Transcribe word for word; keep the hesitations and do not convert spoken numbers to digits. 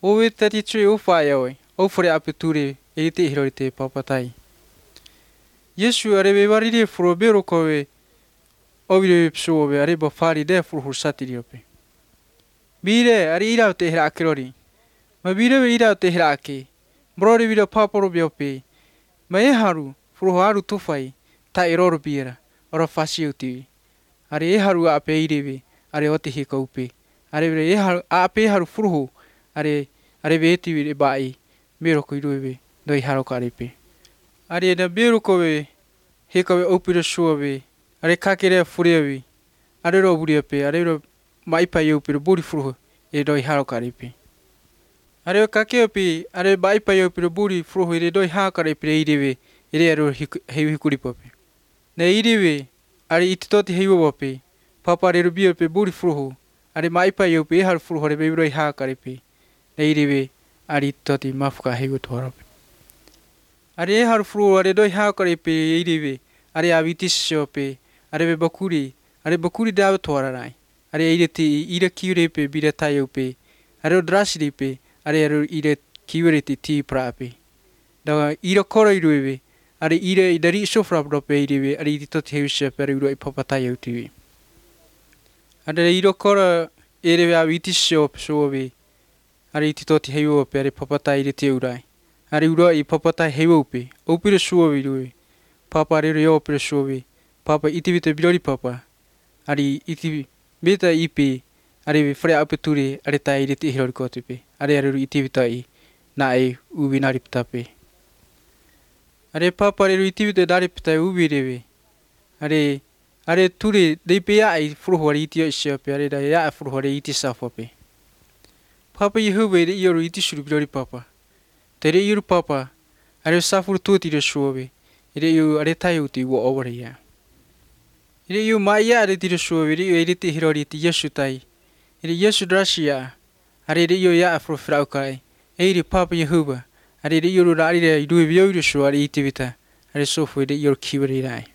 Owe thirty-three o fire o for aperture ete hirorite papatai. Yesu arebe varire frobero kowe ovire psowe areba fari de for hursatiriope. Bire ari ira te hirakirori. Ma bire ira te hirake. Brori bire paporo biope. Ma e haru for haru tufai ta eroro bira ora fasiuti. Ari e haru ape irebe are ote hikaupe. Are bire e haru ape haru furhu are are beti bire bai biro ko iruebe doi haro karepe. Are da biro kowe hikawe opira suave are kakere furevi are ro buriepe are ro maipa yopiro buri furhu e doi haro karepe. Are kakeopi are baipa yopiro buri furhu e doi haro karepe irebe ire ro hewi kuripope. Na irebe are ititoti hewi bope papa are biope buri furhu are maipa yope har furhu are biro haro karepe. Na irebe ari toti mafka hewi torape. Are har fru are doi ha kare pe irive are avitis shope are be bakuri are bakuri da torarai are ire ti ire kiure pe bira tayo pe are drasri pe are are ire kiure ti ti prape da ire kora iruve are ire dari sofra pe irive are ire tot heusha per iro papatayo ti are ire kora ere avitis shop shobe are ite tot heyo pe are papatai ire ti urai. Are ura I papata hewope, opira suave due. Papa are yo opera suave. Papa itivita bilori papa. Are iti beta ipe. Are fre aperture are tai ite hirorikotepe. Are are itivita I na e ubi nariptape. Are papa are itivita daripta ubi reve. Are are ture de pea I fruhore itio shape are da ya fruhore iti safope. Papa Yehuve io iti shuru bilori papa. Tere iru papa, are safur tuti de suave, ire you are tayuti wo over here. Ire you maya are de suave, ire edit hiroriti yesutai, ire yesu drasia, are you ya afro fraukai, ere papa Yehuba, are you rari do you show are itivita, are so for your kiwari.